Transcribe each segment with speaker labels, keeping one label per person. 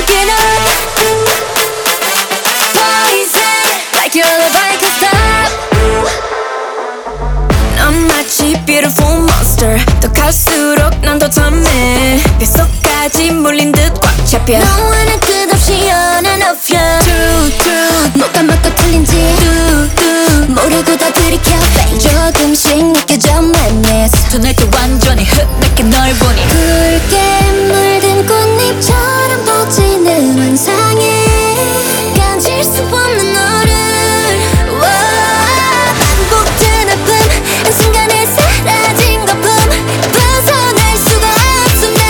Speaker 1: drinking up. Poison, like your lullaby can't stop. 넌 마치 beautiful monster. 더 갈수록 난 더 탐해. 뱃속까지 몰린 듯 꽉 잡혀. 너와 난 끝없이 on and off ya. 뭐가 맞고 틀린지 모르고 다 들이켜. 조금씩 느껴져 madness.
Speaker 2: 전날 때 완전히 흩날게 널 보니
Speaker 1: 붉게 물든 꽃잎처럼 퍼지는 환상에 간질 수 없는 너를. 반복된 아픔 한순간에 사라진 거품. 벗어날 수가 없어 난.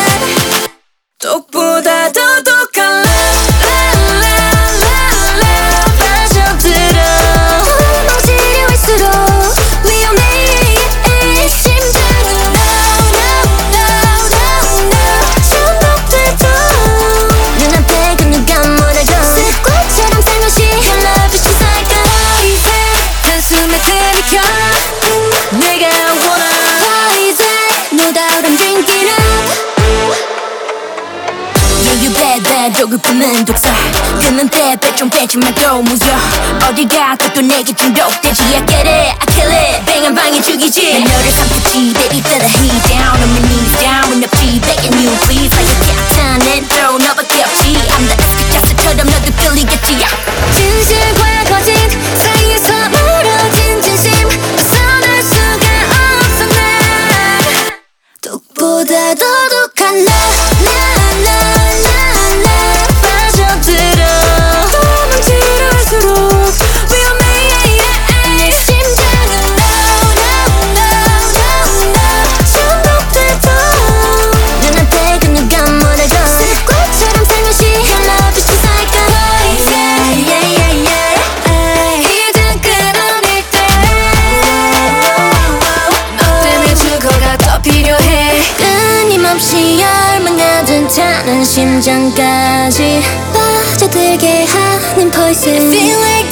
Speaker 1: 독보다 더 독한 love 빠져들어. 더 지루할수록 위험해. 심장은 no no no no no 중독돼도 눈앞에 그 누가 무너져. 습관처럼 살며시 Your love is just like a poison. 한숨에 들이켜 내가 원하. Poison, no doubt I'm drinking up.
Speaker 2: Yeah you bad bad 조급함은 독사 끊는 때 배 좀 빼지 말고 무서 어딜 가도 또 내게 중독되지 I get it I kill it bang 한 방에 죽이지 난 너를 삼켰지 baby feel the heat down on my knees down 문 옆지 begging you please like a captain and throw 너밖에 없지 I'm the 스피카스처럼 너도 끌리겠지
Speaker 1: 진실과 거짓 사이에서 멀어진 진심. 벗어날 수가 없어 난. 독보다 더 독한 love 빠져들어. 너만 지루할수록 위험해. 내 심장은 no no no no no 중독돼도 눈앞에 그 누가 무너져. 습관처럼 살며시 Your love is just like a poison. 이젠 끊어낼 때 너 때문에 죽어가 더 필요해. 끊임없이 열망하던 타는 심장까지 빠져들게 하는 poison. Feel like